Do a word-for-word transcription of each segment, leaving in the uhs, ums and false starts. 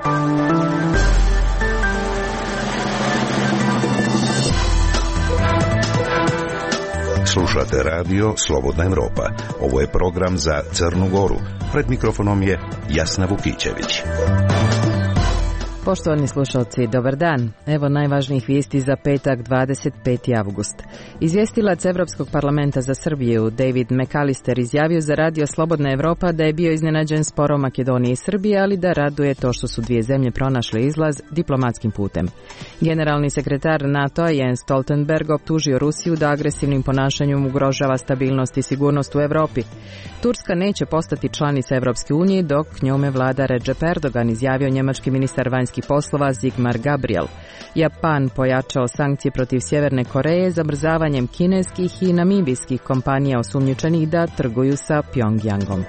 Slušate radio Slobodna Evropa. Ovo je program za Crnu Goru. Pred mikrofonom je Jasna Vukićević. Poštovani slušalci, dobar dan. Evo najvažnijih vijesti za petak dvadeset peti avgust. Izvjestilac Evropskog parlamenta za Srbiju David McAllister izjavio za radio Slobodna Evropa da je bio iznenađen sporom Makedonije i Srbije, ali da raduje to što su dvije zemlje pronašle izlaz diplomatskim putem. Generalni sekretar NATO-a Jens Stoltenberg optužio Rusiju da agresivnim ponašanjem ugrožava stabilnost i sigurnost u Evropi. Turska neće postati članica Evropske unije dok njome vlada Recep Erdogan, izjavio njemački ministar vanjskih poslova Sigmar Gabriel. Japan pojačao sankcije protiv Sjeverne Koreje zamrzavanjem kineskih i namibijskih kompanija osumnjičenih da trguju sa Pjongjangom.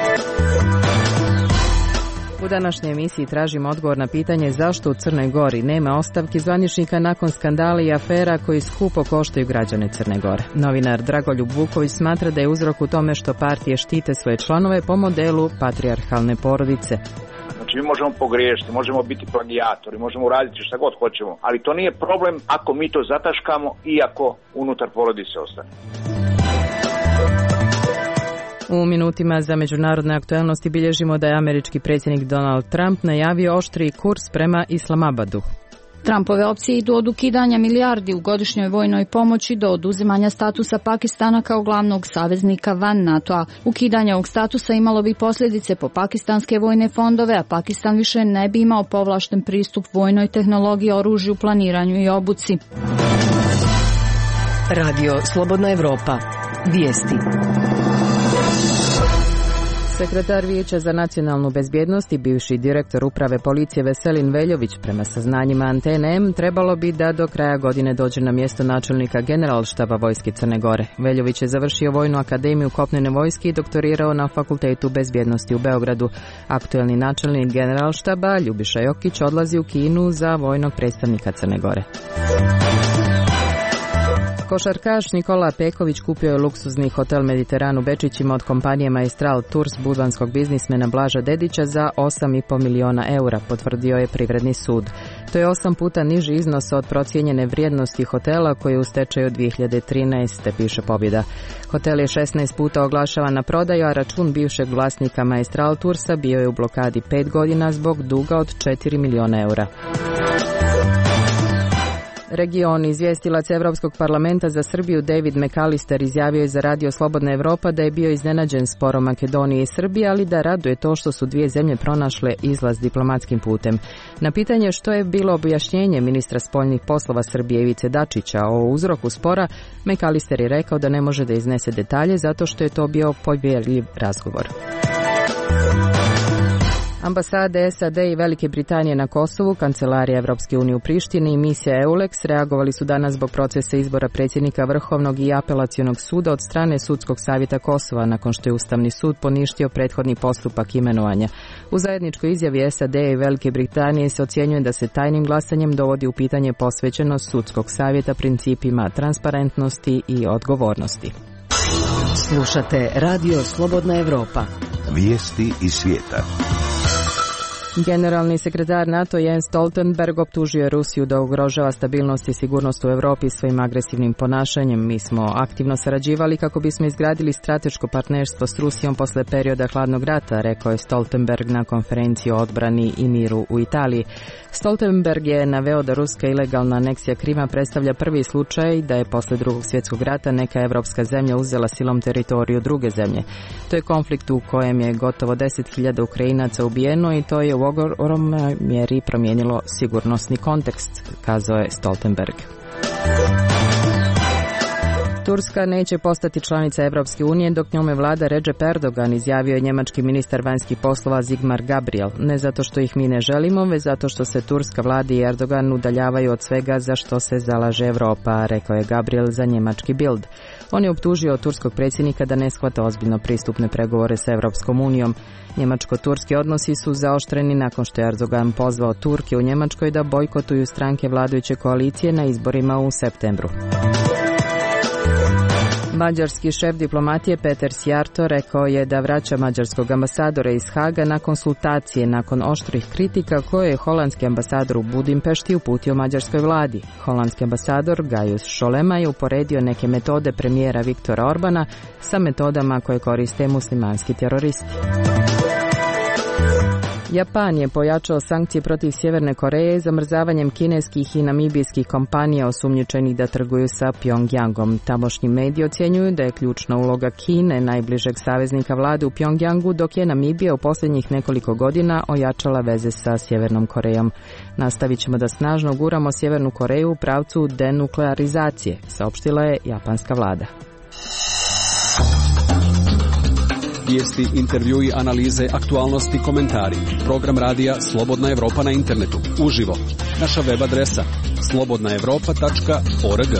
U današnjoj emisiji tražimo odgovor na pitanje zašto u Crnoj Gori nema ostavki zvaničnika nakon skandala i afera koji skupo koštaju građane Crne Gore. Novinar Dragoljub Vuković smatra da je uzrok u tome što partije štite svoje članove po modelu patrijarhalne porodice. Znači mi možemo pogriješiti, možemo biti plagijatori, možemo uraditi šta god hoćemo, ali to nije problem ako mi to zataškamo i ako unutar porodice ostane. U minutima za međunarodne aktualnosti bilježimo da je američki predsjednik Donald Trump najavio oštriji kurs prema Islamabadu. Trumpove opcije idu od ukidanja milijardi u godišnjoj vojnoj pomoći do oduzimanja statusa Pakistana kao glavnog saveznika van NATO-a. Ukidanje ovog statusa imalo bi posljedice po pakistanske vojne fondove, a Pakistan više ne bi imao povlašten pristup vojnoj tehnologiji, oružju, planiranju i obuci. Radio Slobodna Evropa. Vijesti. Sekretar Vijeća za nacionalnu bezbjednost i bivši direktor uprave policije Veselin Veljović, prema saznanjima Antene M, trebalo bi da do kraja godine dođe na mjesto načelnika generalštaba vojske Crne Gore. Veljović je završio Vojnu akademiju kopnene vojske i doktorirao na Fakultetu bezbjednosti u Beogradu. Aktuelni načelnik generalštaba Ljubiša Jokić odlazi u Kinu za vojnog predstavnika Crne Gore. Košarkaš Nikola Peković kupio je luksuzni hotel Mediteran u Bečićima od kompanije Maestral Tours budvanskog biznismena Blaža Dedića za osam i pol miliona eura, potvrdio je privredni sud. To je osam puta niži iznos od procijenjene vrijednosti hotela koji je u stečaju od dvije hiljade trinaeste, piše Pobjeda. Hotel je šesnaest puta oglašavan na prodaju, a račun bivšeg vlasnika Maestral Toursa bio je u blokadi pet godina zbog duga od četiri miliona eura. Region izvjestilac Evropskog parlamenta za Srbiju David McAllister izjavio je za radio Slobodna Evropa da je bio iznenađen sporom Makedonije i Srbije, ali da raduje to što su dvije zemlje pronašle izlaz diplomatskim putem. Na pitanje što je bilo objašnjenje ministra spoljnih poslova Srbije Ivice Dačića o uzroku spora, McAllister je rekao da ne može da iznese detalje zato što je to bio povjerljiv razgovor. Ambasade S A D i Velike Britanije na Kosovu, Kancelarija Evropske unije u Prištini i misija EULEX reagovali su danas zbog procesa izbora predsjednika Vrhovnog i apelacionog suda od strane Sudskog savjeta Kosova nakon što je Ustavni sud poništio prethodni postupak imenovanja. U zajedničkoj izjavi S A D i Velike Britanije se ocjenjuje da se tajnim glasanjem dovodi u pitanje posvećenost Sudskog savjeta principima transparentnosti i odgovornosti. Slušate Radio Slobodna Evropa. Vijesti iz svijeta. Generalni sekretar NATO Jens Stoltenberg optužio je Rusiju da ugrožava stabilnost i sigurnost u Europi svojim agresivnim ponašanjem. Mi smo aktivno sarađivali kako bismo izgradili strateško partnerstvo s Rusijom posle perioda hladnog rata, rekao je Stoltenberg na konferenciji o odbrani i miru u Italiji. Stoltenberg je naveo da ruska ilegalna aneksija Krima predstavlja prvi slučaj da je posle drugog svjetskog rata neka evropska zemlja uzela silom teritoriju druge zemlje. To je konflikt u kojem je gotovo deset hiljada Ukrajinaca ubijeno i to je u ogromnoj mjeri promijenilo sigurnosni kontekst, kazao je Stoltenberg. Turska neće postati članica Evropske unije dok njome vlada Recep Erdogan, izjavio je njemački ministar vanjskih poslova Sigmar Gabriel. Ne zato što ih mi ne želimo, već zato što se turska vlada i Erdogan udaljavaju od svega za što se zalaže Evropa, rekao je Gabriel za njemački Bild. On je optužio turskog predsjednika da ne shvata ozbiljno pristupne pregovore sa Evropskom unijom. Njemačko-turski odnosi su zaoštreni nakon što je Erdogan pozvao Turke u Njemačkoj da bojkotuju stranke vladajuće koalicije na izborima u septembru. Mađarski šef diplomatije Peter Sjarto rekao je da vraća mađarskog ambasadora iz Haga na konsultacije nakon oštrih kritika koje je holandski ambasador u Budimpešti uputio mađarskoj vladi. Holandski ambasador Gajus Šolema je uporedio neke metode premijera Viktora Orbana sa metodama koje koriste muslimanski teroristi. Japan je pojačao sankcije protiv Sjeverne Koreje zamrzavanjem kineskih i namibijskih kompanija osumnjičenih da trguju sa Pjongjangom. Tamošnji mediji ocjenjuju da je ključna uloga Kine, najbližeg saveznika vlade u Pjongjangu, dok je Namibija u posljednjih nekoliko godina ojačala veze sa Sjevernom Korejom. Nastavit ćemo da snažno guramo Sjevernu Koreju u pravcu denuklearizacije, saopštila je japanska vlada. Vijesti, intervjui, analize, aktualnosti, komentari. Program radija Slobodna Evropa na internetu. Uživo. Naša web adresa slobodna evropa tačka org.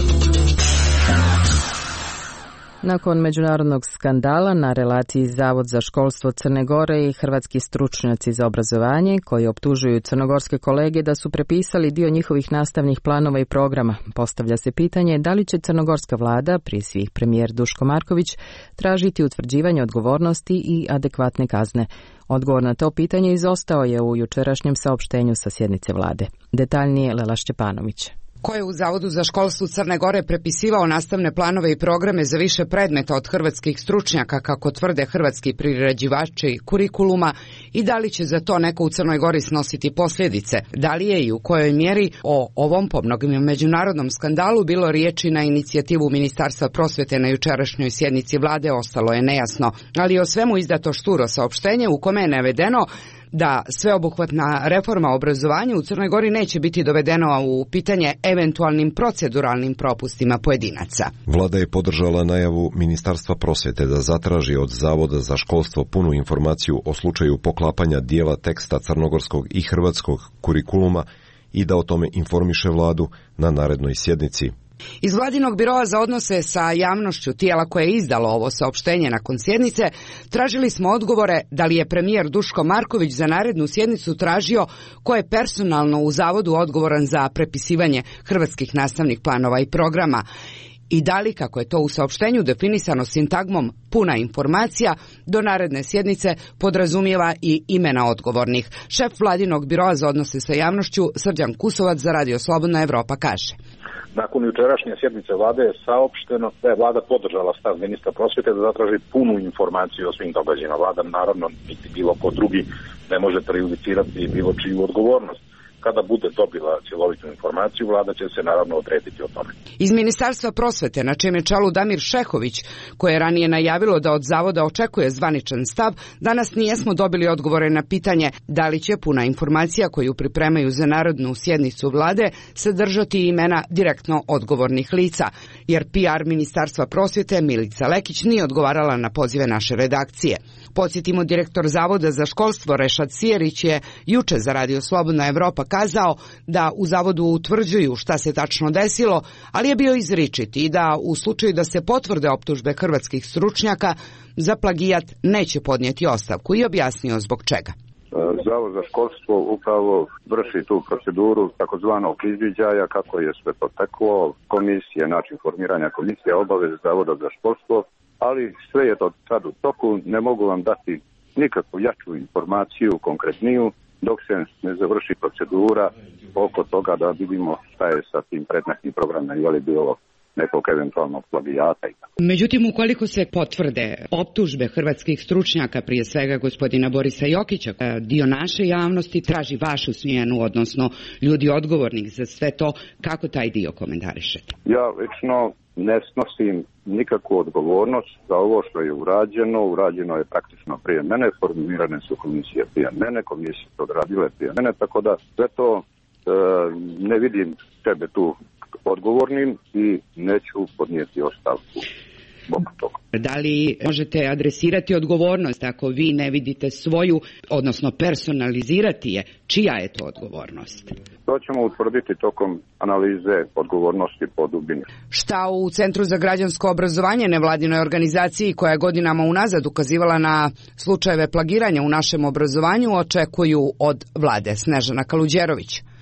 Nakon međunarodnog skandala na relaciji Zavod za školstvo Crne Gore i hrvatski stručnjaci za obrazovanje koji optužuju crnogorske kolege da su prepisali dio njihovih nastavnih planova i programa, postavlja se pitanje da li će crnogorska vlada, prije svih premijer Duško Marković, tražiti utvrđivanje odgovornosti i adekvatne kazne. Odgovor na to pitanje izostao je u jučerašnjem saopštenju sa sjednice vlade. Detaljnije Lela Šćepanović. Ko je u Zavodu za školstvo Crne Gore prepisivao nastavne planove i programe za više predmeta od hrvatskih stručnjaka, kako tvrde hrvatski priređivači kurikuluma, i da li će za to neko u Crnoj Gori snositi posljedice? Da li je i u kojoj mjeri o ovom po mnogim međunarodnom skandalu bilo riječi na inicijativu Ministarstva prosvjete na jučerašnjoj sjednici vlade, ostalo je nejasno. Ali o svemu izdato šturo saopštenje u kome je navedeno da sveobuhvatna reforma obrazovanja u Crnoj Gori neće biti dovedeno u pitanje eventualnim proceduralnim propustima pojedinaca. Vlada je podržala najavu Ministarstva prosvjete da zatraži od Zavoda za školstvo punu informaciju o slučaju poklapanja dijela teksta crnogorskog i hrvatskog kurikuluma i da o tome informiše vladu na narednoj sjednici. Iz Vladinog biroa za odnose sa javnošću, tijela koje je izdalo ovo saopštenje nakon sjednice, tražili smo odgovore da li je premijer Duško Marković za narednu sjednicu tražio ko je personalno u Zavodu odgovoran za prepisivanje hrvatskih nastavnih planova i programa i da li, kako je to u saopštenju definisano sintagmom puna informacija, do naredne sjednice podrazumijeva i imena odgovornih. Šef Vladinog biroa za odnose sa javnošću Srđan Kusovac za Radio Slobodna Evropa kaže: Nakon jučerašnje sjednice vlade je saopšteno da je vlada podržala stav ministra prosvjete da zatraži punu informaciju o svim događajima. Vlada naravno niti bilo ko drugi ne može prejudicirati bilo čiju odgovornost. Kada bude dobila cjelovitu informaciju, vlada će se naravno odrediti o tome. Iz Ministarstva prosvjete, na čijem je čelu Damir Šehović, koje je ranije najavilo da od Zavoda očekuje zvaničan stav, danas nijesmo dobili odgovore na pitanje da li će puna informacija koju pripremaju za narodnu sjednicu vlade sadržati imena direktno odgovornih lica, jer P R Ministarstva prosvjete Milica Lekić nije odgovarala na pozive naše redakcije. Podsjetimo, direktor Zavoda za školstvo Rešad Sijerić je juče za Radio Slobodna Evropa kazao da u Zavodu utvrđuju šta se tačno desilo, ali je bio izričit i da u slučaju da se potvrde optužbe hrvatskih stručnjaka za plagijat neće podnijeti ostavku, i objasnio zbog čega. Zavod za školstvo upravo vrši tu proceduru takozvanog izviđaja, kako je sve to teklo, komisije, način formiranja komisije, obaveze Zavoda za školstvo, ali sve je to sad u toku, ne mogu vam dati nikakvu jaču informaciju, konkretniju, dok se ne završi procedura oko toga da vidimo šta je sa tim predmetnim programom, je li bilo nekog eventualnog plagijata i tako. Međutim, ukoliko se potvrde optužbe hrvatskih stručnjaka, prije svega gospodina Borisa Jokića, dio naše javnosti traži vašu smjenu, odnosno ljudi odgovornih za sve to, kako taj dio komentarišete? Ja lično ne snosim nikakvu odgovornost za ovo što je urađeno. Urađeno je praktično prije mene, formirane su komisije prije mene, komisije su odradile prije mene, tako da sve to e, ne vidim sebe tu odgovornim i neću podnijeti ostavku zbog toga. Da li možete adresirati odgovornost ako vi ne vidite svoju, odnosno personalizirati je, čija je to odgovornost? To ćemo utvrditi tokom analize odgovornosti po dubini. Šta u Centru za građansko obrazovanje, nevladinoj organizaciji koja je godinama unazad ukazivala na slučajeve plagiranja u našem obrazovanju, očekuju od vlade? Snežana Kaluđerović.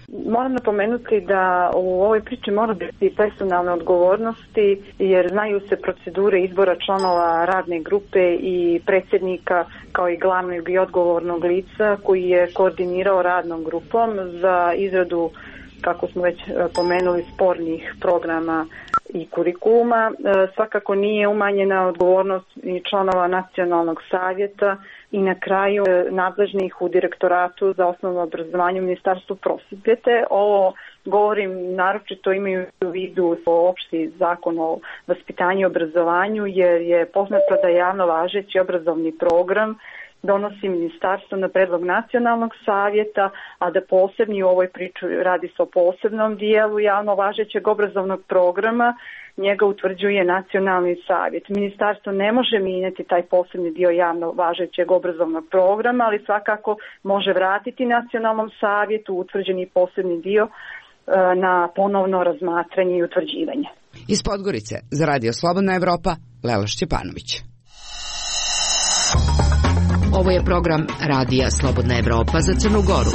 Moram napomenuti da u ovoj priči mora biti personalne odgovornosti, jer znaju se procedure izbora članova radne grupe i predsjednika kao i glavnog i odgovornog lica koji je koordinirao radnom grupom za izradu, kako smo već pomenuli, spornih programa i kurikuluma. Svakako nije umanjena odgovornost i članova Nacionalnog savjeta i na kraju nadležnih u Direktoratu za osnovno obrazovanje u Ministarstvu prosvjete. Ovo govorim naročito imajući u vidu opšti zakon o vaspitanju i obrazovanju, jer je poznato da javno važeći obrazovni program donosi ministarstvo na predlog Nacionalnog savjeta, a da posebni u ovoj priči radi se o posebnom dijelu javno važećeg obrazovnog programa, njega utvrđuje Nacionalni savjet. Ministarstvo ne može mijenjati taj posebni dio javno važećeg obrazovnog programa, ali svakako može vratiti Nacionalnom savjetu utvrđeni posebni dio na ponovno razmatranje i utvrđivanje. Iz Podgorice za Radio Slobodna Evropa, Lela Šćepanović. Ovo je program Radija Slobodna Evropa za Crnu Goru.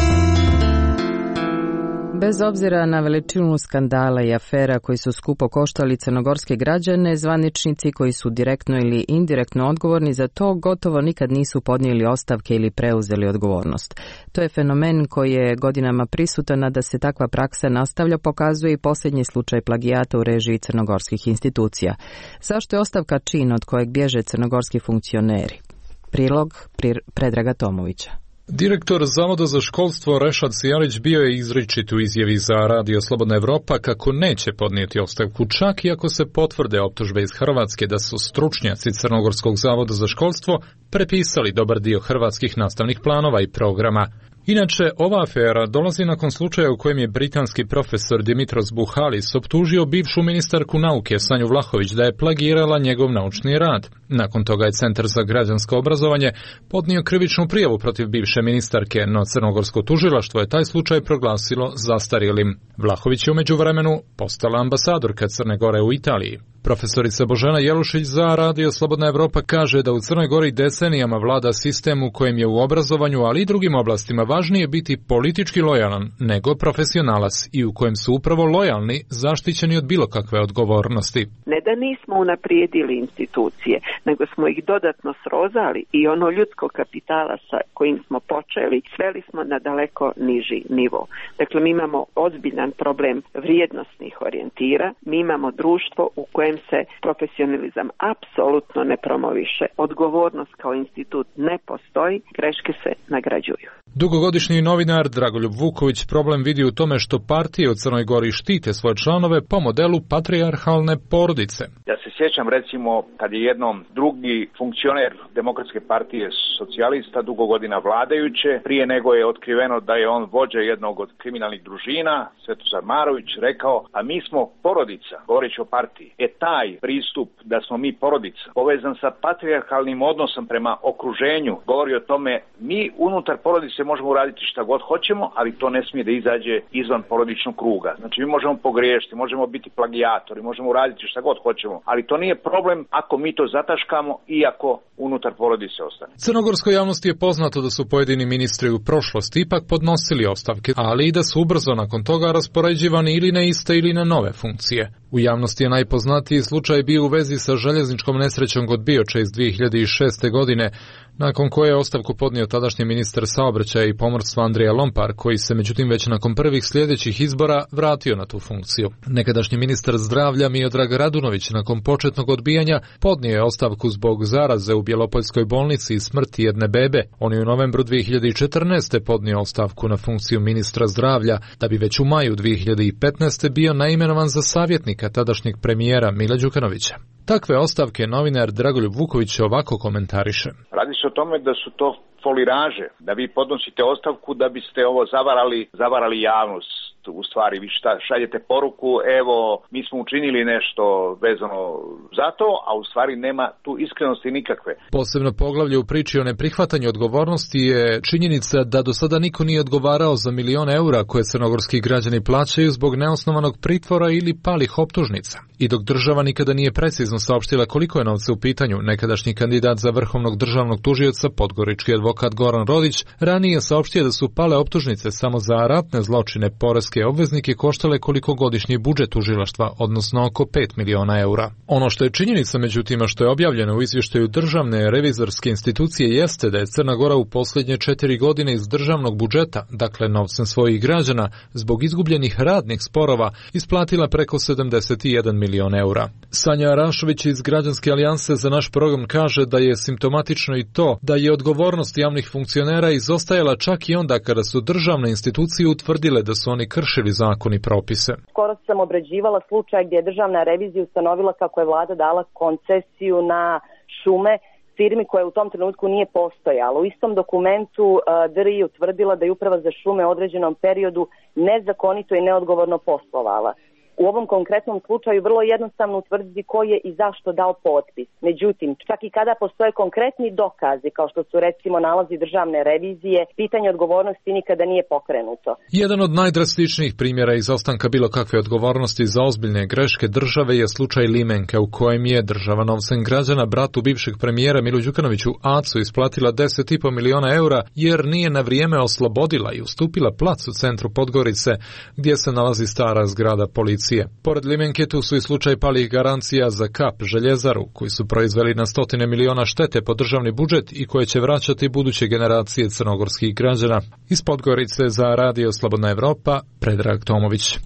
Bez obzira na veličinu skandala i afera koji su skupo koštali crnogorske građane, zvaničnici koji su direktno ili indirektno odgovorni za to gotovo nikad nisu podnijeli ostavke ili preuzeli odgovornost. To je fenomen koji je godinama prisutan, a da se takva praksa nastavlja pokazuje i posljednji slučaj plagijata u režiji crnogorskih institucija. Zašto je ostavka čin od kojeg bježe crnogorski funkcioneri? Prilog Predraga Tomovića. Direktor Zavoda za školstvo Rešad Cijarić bio je izričit u izjavi za Radio Slobodna Evropa kako neće podnijeti ostavku, čak i ako se potvrde optužbe iz Hrvatske da su stručnjaci Crnogorskog zavoda za školstvo prepisali dobar dio hrvatskih nastavnih planova i programa. Inače, ova afera dolazi nakon slučaja u kojem je britanski profesor Dimitros Buhalis optužio bivšu ministarku nauke Sanju Vlahović da je plagirala njegov naučni rad. Nakon toga je Centar za građansko obrazovanje podnio krivičnu prijavu protiv bivše ministarke, no crnogorsko tužilaštvo je taj slučaj proglasilo zastarjelim. Vlahović je u međuvremenu postala ambasadorka Crne Gore u Italiji. Profesorica Božena Jelušić za Radio Slobodna Evropa kaže da u Crnoj Gori decenijama vlada sistem u kojem je u obrazovanju, ali i drugim oblastima važnije biti politički lojalan nego profesionalac i u kojem su upravo lojalni zaštićeni od bilo kakve odgovornosti. Ne da nismo unaprijedili institucije, nego smo ih dodatno srozali i ono ljudskog kapitala sa kojim smo počeli sveli smo na daleko niži nivo. Dakle, mi imamo ozbiljan problem vrijednosnih orijentira, mi imamo društvo u kojem se profesionalizam apsolutno ne promoviše. Odgovornost kao institut ne postoji, greške se nagrađuju. Dugogodišnji novinar Dragoljub Vuković problem vidi u tome što partije u Crnoj Gori štite svoje članove po modelu patrijarhalne porodice. Ja se sjećam recimo kad je jednom drugi funkcioner Demokratske partije socijalista dugo godina vladajuće, prije nego je otkriveno da je on vođa jednog od kriminalnih družina, Svetozar Marović, rekao, a mi smo porodica, govoreći o partiji. E taj pristup da smo mi porodica, povezan sa patrijarhalnim odnosom prema okruženju, govori o tome mi unutar porodice možemo uraditi šta god hoćemo, ali to ne smije da izađe izvan porodičnog kruga. Znači mi možemo pogriješiti, možemo biti plagijatori, možemo uraditi šta god hoćemo, ali to nije problem ako mi to zataškamo i ako unutar porodice ostane. Crnogorskoj javnosti je poznato da su pojedini ministri u prošlosti ipak podnosili ostavke, ali i da su ubrzo nakon toga raspoređivani ili na iste ili na nove funkcije. U javnosti je najpoznatiji slučaj bio u vezi sa željezničkom nesrećom kod Bioča iz dvije hiljade šeste. godine, nakon koje je ostavku podnio tadašnji ministar saobraćaja i pomorstva Andrija Lompar, koji se međutim već nakon prvih sljedećih izbora vratio na tu funkciju. Nekadašnji ministar zdravlja Miodrag Radunović nakon početnog odbijanja podnio je ostavku zbog zaraze u Bjelopoljskoj bolnici i smrti jedne bebe. On je u novembru dvije hiljade četrnaeste. podnio ostavku na funkciju ministra zdravlja, da bi već u maju dvije hiljade petnaeste. bio naimenovan za savjetnika tadašnjeg premijera Mila Đukanovića. Takve ostavke novinar Dragoljub Vuković ovako komentariše. Radi se o tome da su to foliraže, da vi podnosite ostavku da biste ovo zavarali, zavarali javnost. u stvari vi šta šaljete poruku, evo mi smo učinili nešto vezano za to, a u stvari nema tu iskrenosti nikakve. Posebno poglavlje u priči o neprihvatanju odgovornosti je činjenica da do sada niko nije odgovarao za milion eura koje crnogorski građani plaćaju zbog neosnovanog pritvora ili palih optužnica. I dok država nikada nije precizno saopštila koliko je novca u pitanju, nekadašnji kandidat za vrhovnog državnog tužioca, podgorički advokat Goran Rodić, ranije je saopštio da su pale optužnice samo za ratne zločine poreske obveznike koštale koliko godišnji budžet tužilaštva, odnosno oko pet miliona eura. Ono što je činjenica, međutim, što je objavljeno u izvještaju državne revizorske institucije jeste da je Crna Gora u posljednje četiri godine iz državnog budžeta, dakle novcem svojih građana, zbog izgubljenih radnih sporova, isplatila preko sedamdeset jedan milion eura. Sanja Arašović iz Građanske alijanse za naš program kaže da je simptomatično i to da je odgovornost javnih funkcionera izostajala čak i onda kada su državne institucije utvrdile da su oni kršili zakon i propise. Skoro sam obrađivala slučaj gdje je državna revizija ustanovila kako je vlada dala koncesiju na šume firmi koja u tom trenutku nije postojala. U istom dokumentu D R I utvrdila da je uprava za šume u određenom periodu nezakonito i neodgovorno poslovala. U ovom konkretnom slučaju vrlo jednostavno utvrditi ko je i zašto dao potpis. Međutim, čak i kada postoje konkretni dokazi, kao što su recimo nalazi državne revizije, pitanje odgovornosti nikada nije pokrenuto. Jedan od najdrastičnijih primjera izostanka bilo kakve odgovornosti za ozbiljne greške države je slučaj Limenka, u kojem je država novcem građana bratu bivšeg premijera Milu Đukanoviću Acu isplatila deset i po miliona eura jer nije na vrijeme oslobodila i ustupila plac u centru Podgorice, gdje se nalazi stara zgrada policije. Pored Limenke tu su i slučaj palih garancija za Kap, željezaru, koji su proizveli na stotine miliona štete po državni budžet i koje će vraćati buduće generacije crnogorskih građana. Iz Podgorice za Radio Slobodna Evropa, Predrag Tomović.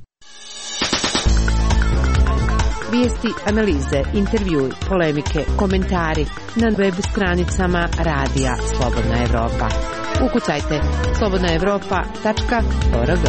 Vijesti, analize, intervjui, polemike, komentari na web stranicama Radija Slobodna Evropa. Ukucajte slobodna evropa tačka org.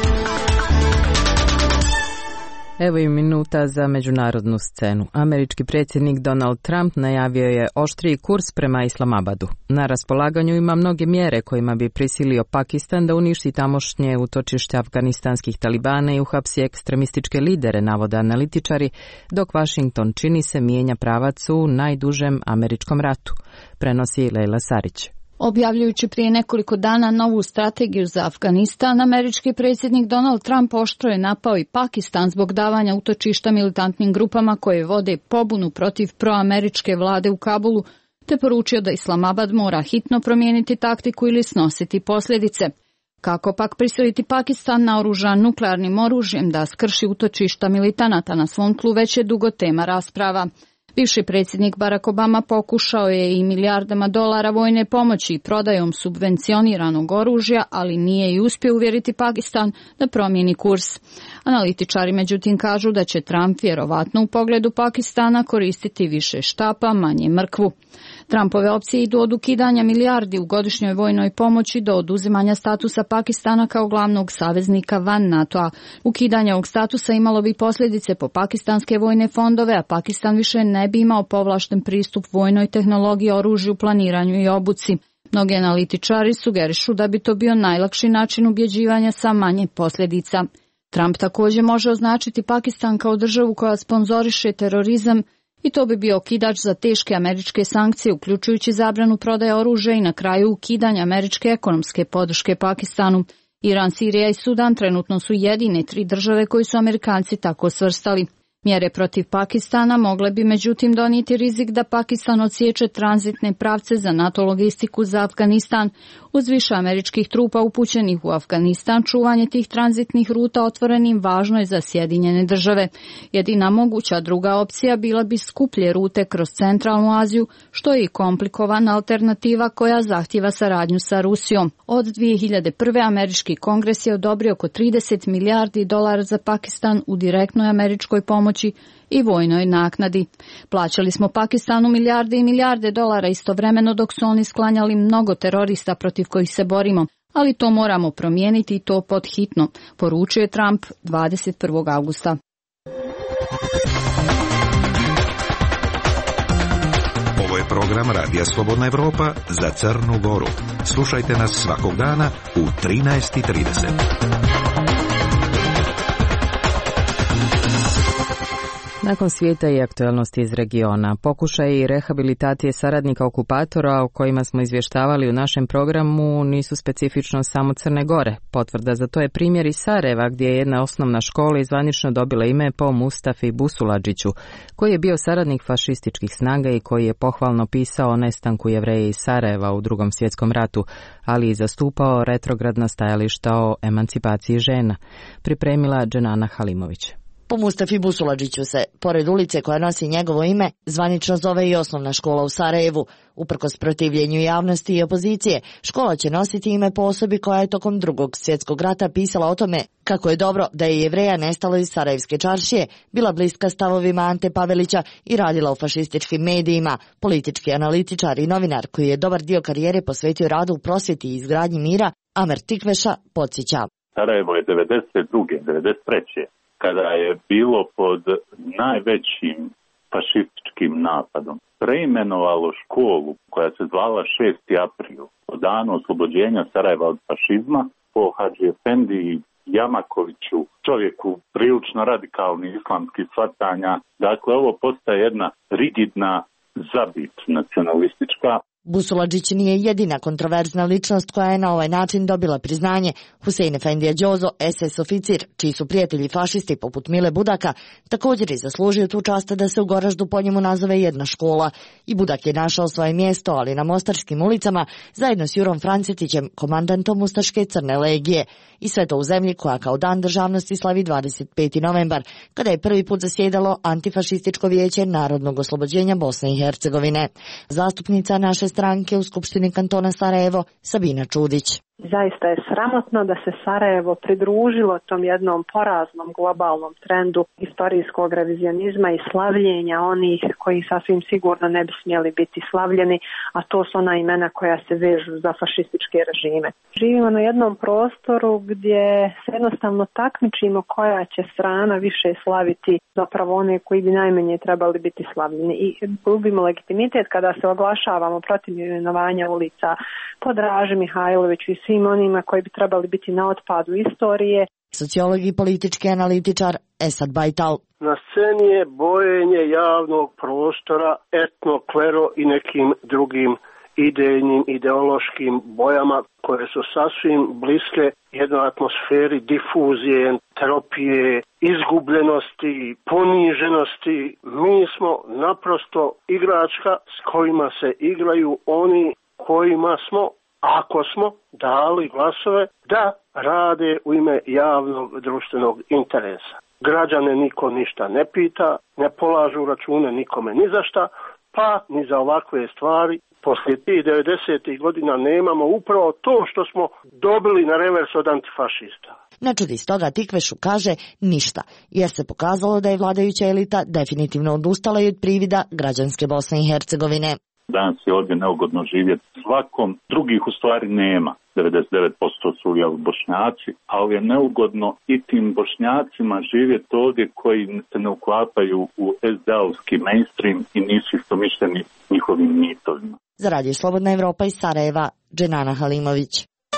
Evo i minuta za međunarodnu scenu. Američki predsjednik Donald Trump najavio je oštriji kurs prema Islamabadu. Na raspolaganju ima mnoge mjere kojima bi prisilio Pakistan da uništi tamošnje utočište afganistanskih talibana i uhapsi ekstremističke lidere, navode analitičari, dok Washington čini se mijenja pravac u najdužem američkom ratu, prenosi Lejla Sarić. Objavljujući prije nekoliko dana novu strategiju za Afganistan, američki predsjednik Donald Trump oštro je napao i Pakistan zbog davanja utočišta militantnim grupama koje vode pobunu protiv proameričke vlade u Kabulu, te poručio da Islamabad mora hitno promijeniti taktiku ili snositi posljedice. Kako pak prisiliti Pakistan naoružan nuklearnim oružjem da skrši utočišta militanata na svom tlu, već je dugo tema rasprava. Bivši predsjednik Barack Obama pokušao je i milijardama dolara vojne pomoći i prodajom subvencioniranog oružja, ali nije i uspio uvjeriti Pakistan da promijeni kurs. Analitičari međutim kažu da će Trump vjerovatno u pogledu Pakistana koristiti više štapa, manje mrkvu. Trumpove opcije idu od ukidanja milijardi u godišnjoj vojnoj pomoći do oduzimanja statusa Pakistana kao glavnog saveznika van NATO-a. Ukidanje ovog statusa imalo bi posljedice po pakistanske vojne fondove, a Pakistan više ne bi imao povlašten pristup vojnoj tehnologiji, oružju, planiranju i obuci. Mnogi analitičari sugerišu da bi to bio najlakši način ubjeđivanja sa manje posljedica. Trump također može označiti Pakistan kao državu koja sponzoriše terorizam i to bi bio okidač za teške američke sankcije, uključujući zabranu prodaje oružja i na kraju ukidanja američke ekonomske podrške Pakistanu. Iran, Sirija i Sudan trenutno su jedine tri države koji su Amerikanci tako svrstali. Mjere protiv Pakistana mogle bi međutim donijeti rizik da Pakistan odsječe tranzitne pravce za NATO logistiku za Afganistan. Uz više američkih trupa upućenih u Afganistan, čuvanje tih tranzitnih ruta otvorenim važno je za Sjedinjene države. Jedina moguća druga opcija bila bi skuplje rute kroz centralnu Aziju, što je i komplikovana alternativa koja zahtjeva saradnju sa Rusijom. Od dvije hiljade prve. američki kongres je odobrio oko trideset milijardi dolara za Pakistan u direktnoj američkoj pomoći i vojnoj naknadi. Plaćali smo Pakistanu milijarde i milijarde dolara istovremeno dok su oni sklanjali mnogo terorista protiv kojih se borimo, ali to moramo promijeniti i to pod hitno, poručuje Trump dvadeset prvog avgusta. Ovo je program Radija Slobodna Evropa za Crnu Goru. Slušajte nas svakog dana u trinaest i trideset. Nakon svijeta i aktualnosti iz regiona, pokušaj i rehabilitacije saradnika okupatora o kojima smo izvještavali u našem programu nisu specifično samo Crne Gore. Potvrda za to je primjer iz Sarajeva, gdje je jedna osnovna škola izvanično dobila ime po Mustafi Busuladžiću, koji je bio saradnik fašističkih snaga i koji je pohvalno pisao o nestanku Jevreja iz Sarajeva u Drugom svjetskom ratu, ali i zastupao retrogradna stajališta o emancipaciji žena. Pripremila Dženana Halimović. Po Mustafi Busuladžiću se, pored ulice koja nosi njegovo ime, zvanično zove i osnovna škola u Sarajevu. Uprkos protivljenju javnosti i opozicije, škola će nositi ime po osobi koja je tokom Drugog svjetskog rata pisala o tome kako je dobro da je Jevreja nestalo iz Sarajevske čaršije, bila bliska stavovima Ante Pavelića i radila u fašističkim medijima, politički analitičar i novinar koji je dobar dio karijere posvetio radu u prosvjeti i izgradnji mira, Amer Tikveša podsjeća. Sarajevo je devedeset druge devedeset treće kada je bilo pod najvećim fašističkim napadom, preimenovalo školu koja se zvala šesti april, po danu oslobođenja Sarajeva od fašizma, po Hadži Efendi Jamakoviću, čovjeku prilično radikalnih islamskih shvatanja. Dakle, ovo postaje jedna rigidna zabit nacionalistička. Busuladžić nije jedina kontroverzna ličnost koja je na ovaj način dobila priznanje. Husein Efendija Đozo, es es oficir, čiji su prijatelji fašisti poput Mile Budaka, također je zaslužio tu čast da se u Goraždu po njemu nazove jedna škola. I Budak je našao svoje mjesto, ali na mostarskim ulicama, zajedno s Jurom Francetićem, komandantom Ustaške crne legije. I sve to u zemlji koja kao dan državnosti slavi dvadeset peti novembar, kada je prvi put zasjedalo Antifašističko vijeće Narodnog oslobođenja Bosne i Hercegovine. Zastupnica naše stranke u Skupštini kantona Sarajevo, Sabina Čudić. Zaista je sramotno da se Sarajevo pridružilo tom jednom poraznom globalnom trendu istorijskog revizionizma i slavljenja onih koji sasvim sigurno ne bi smjeli biti slavljeni, a to su ona imena koja se vežu za fašističke režime. Živimo na jednom prostoru gdje se jednostavno takmičimo koja će strana više slaviti zapravo one koji bi najmanje trebali biti slavljeni i gubimo legitimitet kada se oglašavamo protiv imenovanja ulica po Draži Mihajloviću i svim onima koji bi trebali biti na otpadu istorije. Sociolog i politički analitičar Esad Bajtal. Na sceni je bojenje javnog prostora etno-klero i nekim drugim idejnim, ideološkim bojama koje su sasvim bliske jednoj atmosferi difuzije, entropije, izgubljenosti, poniženosti. Mi smo naprosto igračka s kojima se igraju oni kojima smo, ako smo dali glasove, da rade u ime javnog društvenog interesa. Građane niko ništa ne pita, ne polažu račune nikome ni za šta, pa ni za ovakve stvari. Poslije tih devedesetih godina nemamo upravo to što smo dobili na revers od antifašista. Ne čudi stoga Tikvešu kaže ništa, jer se pokazalo da je vladajuća elita definitivno odustala i od privida građanske Bosne i Hercegovine. Danas je ovdje neugodno živjeti svakom, drugih u stvari nema. devedeset devet posto su jel Bošnjaci, ali je neugodno i tim Bošnjacima živjeti ovdje koji se ne uklapaju u es de a-ovski mainstream i nisu istomišljeni njihovim mitovima. Za Radio Slobodna Evropa iz Sarajeva, Dženana Halimović.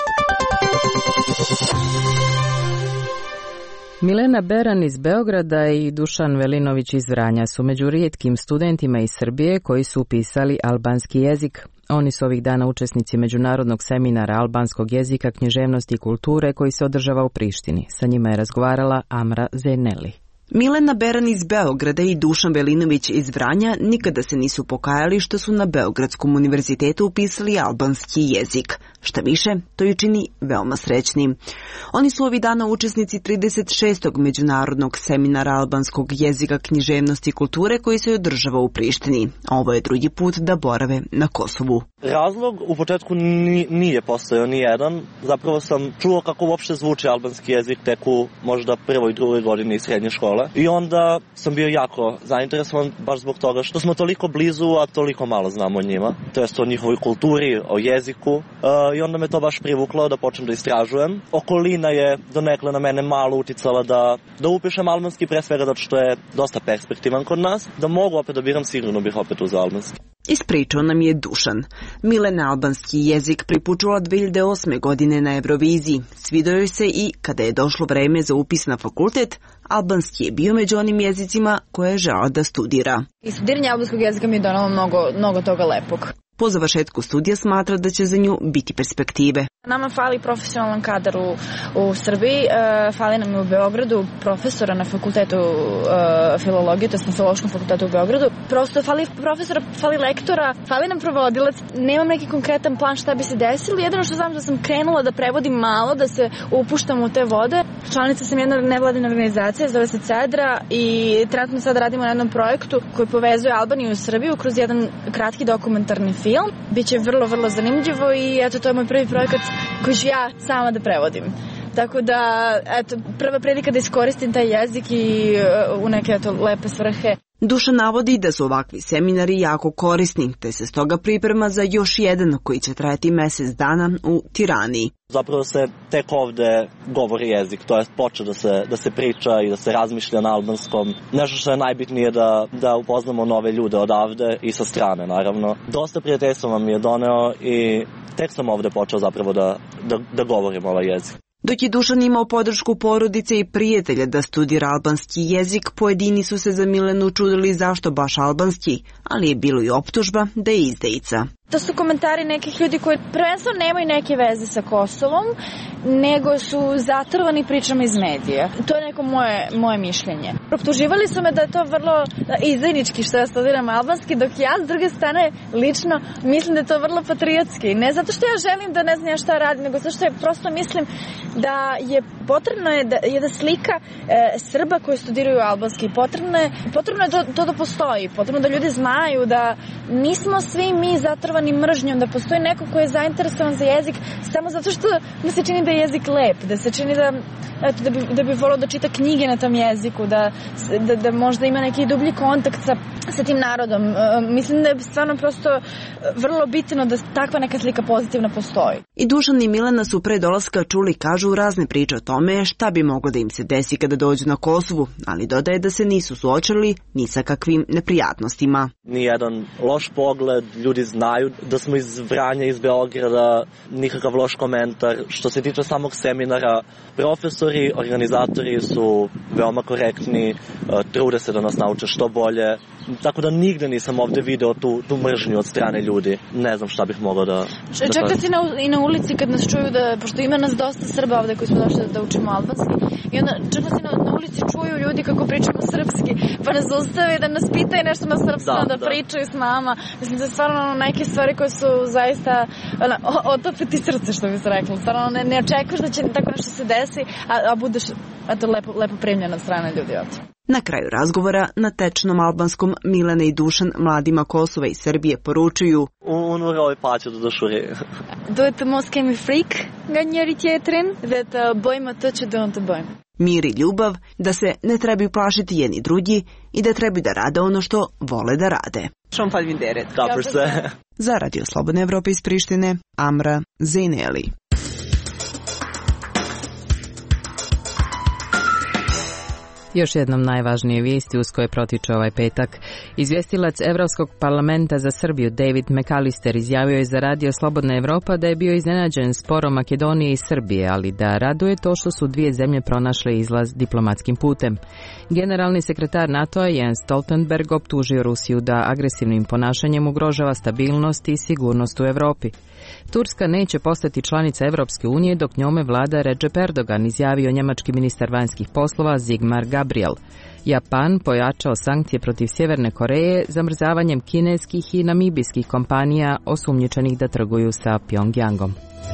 Milena Beran iz Beograda i Dušan Velinović iz Vranja su među rijetkim studentima iz Srbije koji su upisali albanski jezik. Oni su ovih dana učesnici međunarodnog seminara albanskog jezika, književnosti i kulture koji se održava u Prištini. Sa njima je razgovarala Amra Zeneli. Milena Beran iz Beograda i Dušan Velinović iz Vranja nikada se nisu pokajali što su na Beogradskom univerzitetu upisali albanski jezik. Šta više, to ju čini veoma srećnim. Oni su ovih dana učesnici trideset šestog međunarodnog seminara albanskog jezika, književnosti i kulture koji se održava u Prištini. Ovo je drugi put da borave na Kosovu. Razlog u početku nije postojao ni jedan. Zapravo sam čuo kako uopšte zvuči albanski jezik tek u možda prvoj i drugoj godini srednje škole. I onda sam bio jako zainteresovan baš zbog toga što smo toliko blizu, a toliko malo znamo o njima. To jest o njihovoj kulturi, o jeziku. I onda me to baš privuklo da počnem da istražujem. Okolina je donekle na mene malo uticala da, da upišem albanski, pre svega zato što je dosta perspektivan kod nas. Da mogu opet da biram, sigurno bih opet uzeo albanski. Ispričao nam je Dušan. Milena albanski jezik pripučula dve hiljade osme. godine na Euroviziji. Svidao joj se i kada je došlo vreme za upis na fakultet, albanski je bio među onim jezicima koje je želala da studira. I studiranje albanskog jezika mi je donalo mnogo, mnogo toga lepog. Po završetku studija smatra da će za nju biti perspektive. Nama fali profesionalan kadar u, u Srbiji, e, fali nam u Beogradu profesora na fakultetu e, filologije, to je na Filološkom fakultetu u Beogradu. Prosto fali profesora, fali lektora, fali nam provodilac. Nemam neki konkretan plan šta bi se desilo. Jedino što znam da sam krenula da prevodim malo, da se upuštam u te vode. Članica sam jedna nevladina organizacija, zove se Cedra i trenutno sad radimo na jednom projektu koji povezuje Albaniju i Srbiju kroz jedan kratki dokumentarni film. Biće vrlo, vrlo zanimljivo i eto, to je moj prvi projekat koji ću ja sama da prevodim. Tako da, eto, prva prilika da iskoristim taj jezik i uh, u neke, eto, lepe svrhe. Duša navodi da su ovakvi seminari jako korisni, te se stoga priprema za još jedan koji će trajati mesec dana u Tirani. Zapravo se tek ovde govori jezik, to je počeo da se, da se priča i da se razmišlja na albanskom. Nešto što je najbitnije da, da upoznamo nove ljude odavde i sa strane, naravno. Dosta prijateljstva vam je doneo i tek sam ovde počeo zapravo da, da, da govorim ovaj jezik. Dok je Dušan imao podršku porodice i prijatelja da studira albanski jezik, pojedini su se za Milenu čudili zašto baš albanski, ali je bilo i optužba da je izdajica. To su komentari nekih ljudi koji prvenstveno nemaju neke veze sa Kosovom, nego su zatrovani pričama iz medija. To je neko moje, moje mišljenje. Optuživali su me da je to vrlo izdajnički što ja studiram albanski, dok ja s druge strane lično mislim da je to vrlo patriotski. Ne zato što ja želim da ne znam ja šta radim, nego zato što je prosto mislim da je potrebno je da je da slika e, Srba koji studiraju albanski. Potrebno je, potrebno je to, to da postoji. Potrebno da ljudi znaju da nismo svi mi zatrovani mržnjom, da postoji neko ko je zainteresovan za jezik samo zato što da se čini da je jezik lep, da se čini da, eto, da, bi, da bi volao da čita knjige na tom jeziku, da, da, da možda ima neki dublji kontakt sa, sa tim narodom. E, mislim da je stvarno prosto vrlo bitno da takva neka slika pozitivna postoji. I Dušan i Milena su pre dolaska čuli, kažu, razne priče o tome šta bi moglo da im se desi kada dođu na Kosovu, ali dodaje da se nisu suočili ni sa kakvim neprijatnostima. Nijedan loš pogled, ljudi znaju da smo iz Vranja, iz Beograda, nikakav loš komentar. Što se tiče samog seminara, profesori, organizatori su veoma korektni, trude se da nas nauče što bolje, tako da nigde nisam ovde video tu, tu mržnju od strane ljudi. Ne znam šta bih mogao da... da Čekaj si na, i na ulici kad nas čuju, da, pošto ima nas dosta Srba ovde koji smo došli da, da učimo albanski, i onda čekaj si na, na ulici čuju ljudi kako pričamo srpski, pa nas zaustave da nas pitaju nešto na srpskom, da, da, da pričaju s nama. Mislim da je stvarno ono, neke stvari koje su zaista ono, otopiti srce, što bi se rekla. Stvarno ne, ne očekuješ da će tako nešto se desi, a, a budeš eto, lepo, lepo primljen od strane ljudi ovdje. Na kraju razgovora na tečnom albanskom Milena i Dušan mladima Kosova i Srbije poručuju: Unë uroj paqe të dëshuri. Duhet të mos kemi frikë nga njëri tjetrin dhe të bëjmë atë që duam të bëjmë. Mir i ljubav, da se ne trebaju plašiti jedni drugi i da trebaju da rade ono što vole da rade. Shumë faleminderit. Ka përse. Za Radio Slobodne Evrope iz Prištine, Amra Zejneli. Još jednom najvažnije vijesti uz koje protiče ovaj petak. Izvjestilac Evropskog parlamenta za Srbiju David McAllister izjavio je za Radio Slobodna Evropa da je bio iznenađen sporom Makedonije i Srbije, ali da raduje to što su dvije zemlje pronašle izlaz diplomatskim putem. Generalni sekretar NATO-a Jens Stoltenberg optužio Rusiju da agresivnim ponašanjem ugrožava stabilnost i sigurnost u Evropi. Turska neće postati članica Evropske unije dok njome vlada Recep Erdogan, izjavio njemački ministar vanjskih poslova Sigmar Gabriel. Japan pojačao sankcije protiv Sjeverne Koreje zamrzavanjem kineskih i namibijskih kompanija osumnjičenih da trguju sa Pjongjangom.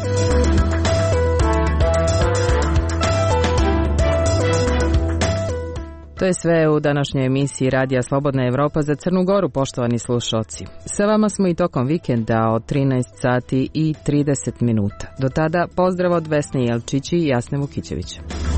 To je sve u današnjoj emisiji Radija Slobodna Evropa za Crnu Goru, poštovani slušalci. Sa vama smo i tokom vikenda od trinaest sati i trideset minuta. Do tada pozdrav od Vesne Jelčić i Jasne Vukićevića.